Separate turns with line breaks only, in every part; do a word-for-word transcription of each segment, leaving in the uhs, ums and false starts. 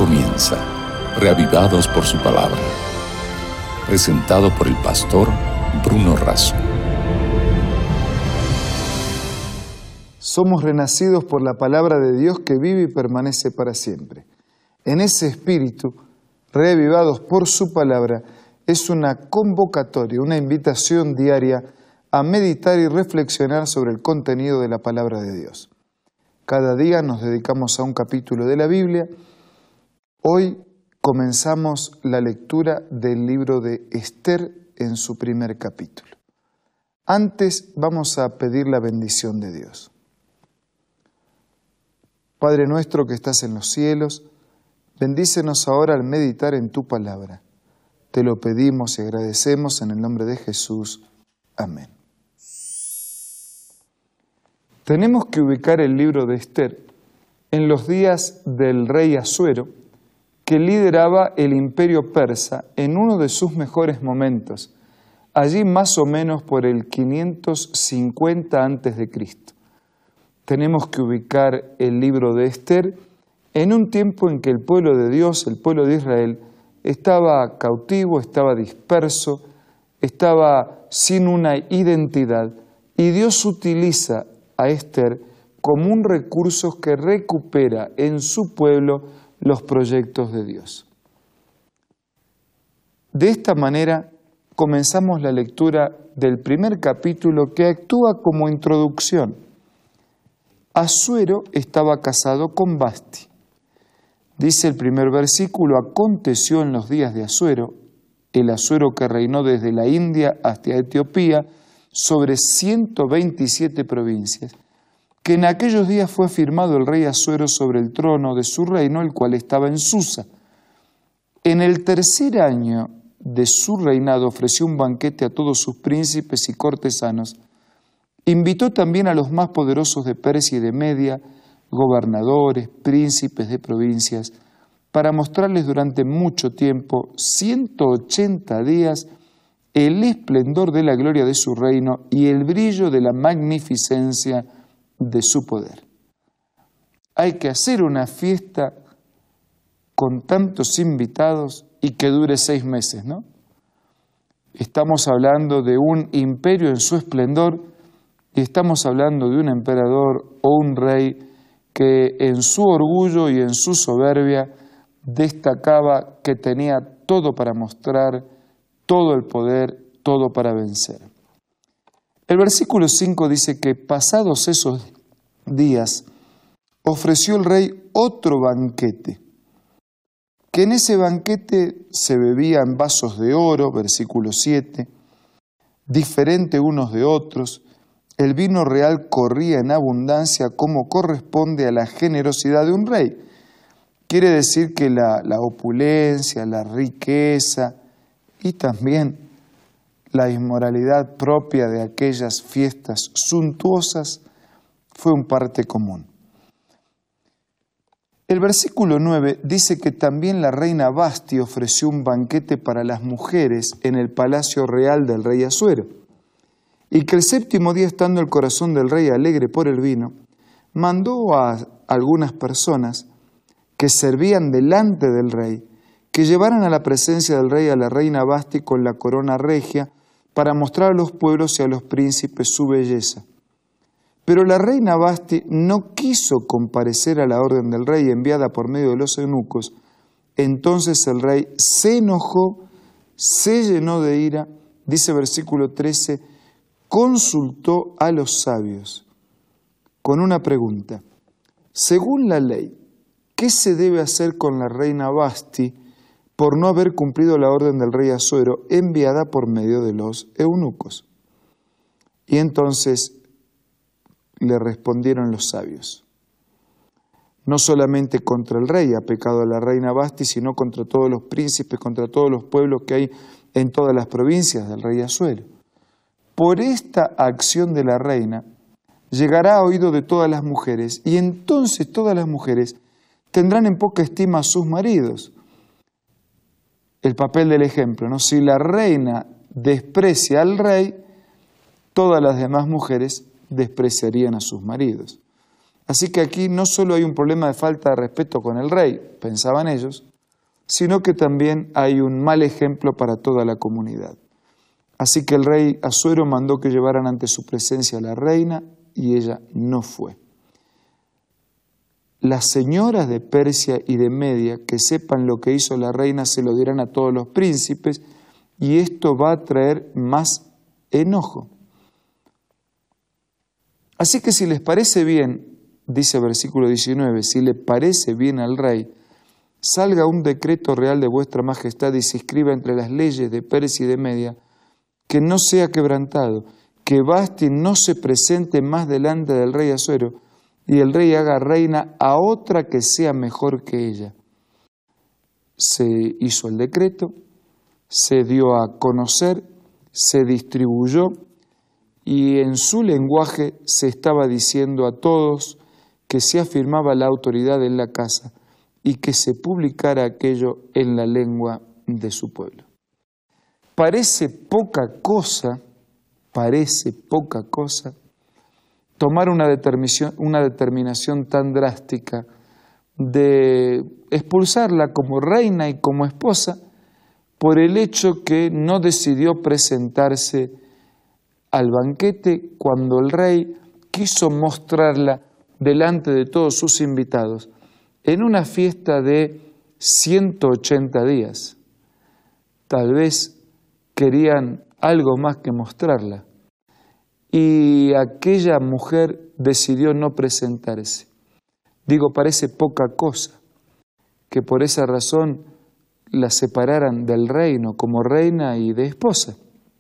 comienza, reavivados por su palabra. Presentado por el pastor Bruno Razo.
Somos renacidos por la palabra de Dios que vive y permanece para siempre. En ese espíritu, reavivados por su palabra, es una convocatoria, una invitación diaria a meditar y reflexionar sobre el contenido de la palabra de Dios. Cada día nos dedicamos a un capítulo de la Biblia. Hoy comenzamos la lectura del libro de Esther en su primer capítulo. Antes vamos a pedir la bendición de Dios. Padre nuestro que estás en los cielos, bendícenos ahora al meditar en tu palabra. Te lo pedimos y agradecemos en el nombre de Jesús. Amén. Tenemos que ubicar el libro de Esther en los días del rey Asuero, que lideraba el imperio persa en uno de sus mejores momentos, allí más o menos por el quinientos cincuenta antes de Cristo. Tenemos que ubicar el libro de Esther en un tiempo en que el pueblo de Dios, el pueblo de Israel, estaba cautivo, estaba disperso, estaba sin una identidad, y Dios utiliza a Esther como un recurso que recupera en su pueblo los proyectos de Dios. De esta manera comenzamos la lectura del primer capítulo, que actúa como introducción. Asuero estaba casado con Vasti. Dice el primer versículo: aconteció en los días de Asuero, el Asuero que reinó desde la India hasta Etiopía, sobre ciento veintisiete provincias, que en aquellos días fue firmado el rey Asuero sobre el trono de su reino, el cual estaba en Susa. En el tercer año de su reinado ofreció un banquete a todos sus príncipes y cortesanos. Invitó también a los más poderosos de Persia y de Media, gobernadores, príncipes de provincias, para mostrarles durante mucho tiempo, ciento ochenta días, el esplendor de la gloria de su reino y el brillo de la magnificencia de su poder. Hay que hacer una fiesta con tantos invitados y que dure seis meses, ¿no? Estamos hablando de un imperio en su esplendor y estamos hablando de un emperador o un rey que en su orgullo y en su soberbia destacaba que tenía todo para mostrar, todo el poder, todo para vencer. El versículo cinco dice que pasados esos días ofreció el rey otro banquete, que en ese banquete se bebía en vasos de oro, versículo siete, diferente unos de otros. El vino real corría en abundancia como corresponde a la generosidad de un rey. Quiere decir que la, la opulencia, la riqueza y también la inmoralidad propia de aquellas fiestas suntuosas fue un parte común. El versículo nueve dice que también la reina Vasti ofreció un banquete para las mujeres en el palacio real del rey Asuero, y que el séptimo día, estando el corazón del rey alegre por el vino, mandó a algunas personas que servían delante del rey que llevaran a la presencia del rey a la reina Vasti con la corona regia, para mostrar a los pueblos y a los príncipes su belleza. Pero la reina Vasti no quiso comparecer a la orden del rey enviada por medio de los eunucos. Entonces el rey se enojó, se llenó de ira, dice versículo trece, consultó a los sabios con una pregunta. Según la ley, ¿qué se debe hacer con la reina Vasti por no haber cumplido la orden del rey Asuero enviada por medio de los eunucos? Y entonces le respondieron los sabios: no solamente contra el rey ha pecado la reina Vasti, sino contra todos los príncipes, contra todos los pueblos que hay en todas las provincias del rey Asuero. Por esta acción de la reina llegará a oído de todas las mujeres, y entonces todas las mujeres tendrán en poca estima a sus maridos. El papel del ejemplo, ¿no? Si la reina desprecia al rey, todas las demás mujeres despreciarían a sus maridos. Así que aquí no solo hay un problema de falta de respeto con el rey, pensaban ellos, sino que también hay un mal ejemplo para toda la comunidad. Así que el rey Asuero mandó que llevaran ante su presencia a la reina y ella no fue. Las señoras de Persia y de Media que sepan lo que hizo la reina se lo dirán a todos los príncipes y esto va a traer más enojo. Así que si les parece bien, dice versículo diecinueve, si le parece bien al rey, salga un decreto real de vuestra majestad y se inscriba entre las leyes de Persia y de Media, que no sea quebrantado, que Vasti no se presente más delante del rey Asuero, y el rey haga reina a otra que sea mejor que ella. Se hizo el decreto, se dio a conocer, se distribuyó, y en su lenguaje se estaba diciendo a todos que se afirmaba la autoridad en la casa y que se publicara aquello en la lengua de su pueblo. Parece poca cosa, parece poca cosa, tomar una determinación, una determinación tan drástica de expulsarla como reina y como esposa por el hecho que no decidió presentarse al banquete cuando el rey quiso mostrarla delante de todos sus invitados en una fiesta de ciento ochenta días. Tal vez querían algo más que mostrarla. Y aquella mujer decidió no presentarse. Digo, parece poca cosa que por esa razón la separaran del reino como reina y de esposa.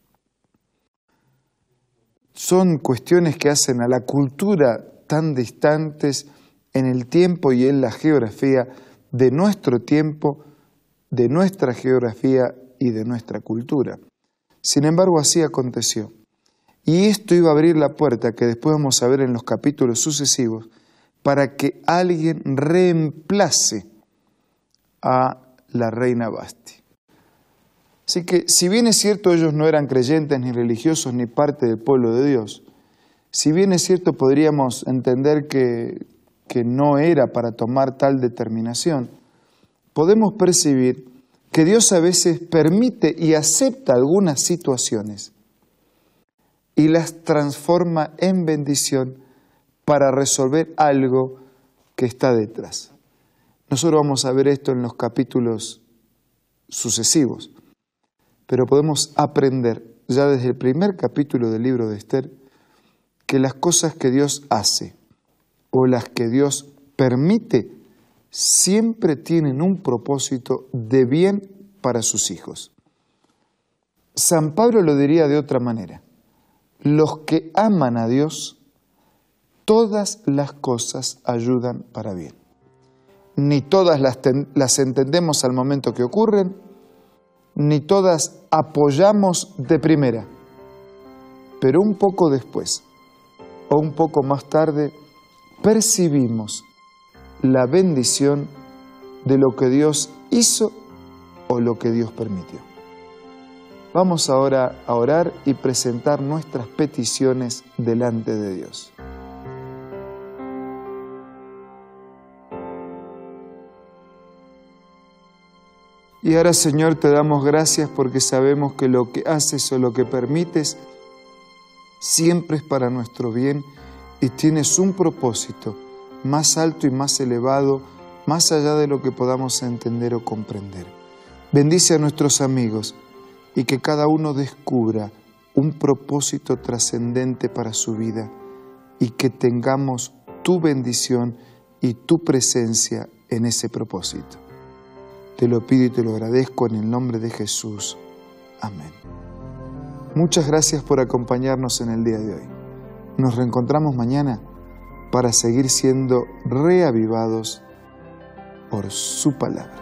Son cuestiones que hacen a la cultura tan distantes en el tiempo y en la geografía de nuestro tiempo, de nuestra geografía y de nuestra cultura. Sin embargo, así aconteció. Y esto iba a abrir la puerta, que después vamos a ver en los capítulos sucesivos, para que alguien reemplace a la reina Vasti. Así que, si bien es cierto, ellos no eran creyentes ni religiosos ni parte del pueblo de Dios, si bien es cierto, podríamos entender que, que no era para tomar tal determinación, podemos percibir que Dios a veces permite y acepta algunas situaciones y las transforma en bendición para resolver algo que está detrás. Nosotros vamos a ver esto en los capítulos sucesivos, pero podemos aprender ya desde el primer capítulo del libro de Esther que las cosas que Dios hace o las que Dios permite siempre tienen un propósito de bien para sus hijos. San Pablo lo diría de otra manera. Los que aman a Dios, todas las cosas ayudan para bien. Ni todas las, ten, las entendemos al momento que ocurren, ni todas apoyamos de primera, pero un poco después o un poco más tarde percibimos la bendición de lo que Dios hizo o lo que Dios permitió. Vamos ahora a orar y presentar nuestras peticiones delante de Dios. Y ahora, Señor, te damos gracias porque sabemos que lo que haces o lo que permites siempre es para nuestro bien y tienes un propósito más alto y más elevado, más allá de lo que podamos entender o comprender. Bendice a nuestros amigos y que cada uno descubra un propósito trascendente para su vida y que tengamos tu bendición y tu presencia en ese propósito. Te lo pido y te lo agradezco en el nombre de Jesús. Amén. Muchas gracias por acompañarnos en el día de hoy. Nos reencontramos mañana para seguir siendo reavivados por su palabra.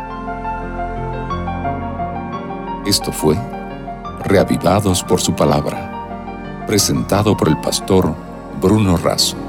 Esto fue Reavivados por su palabra, presentado por el pastor Bruno Razo.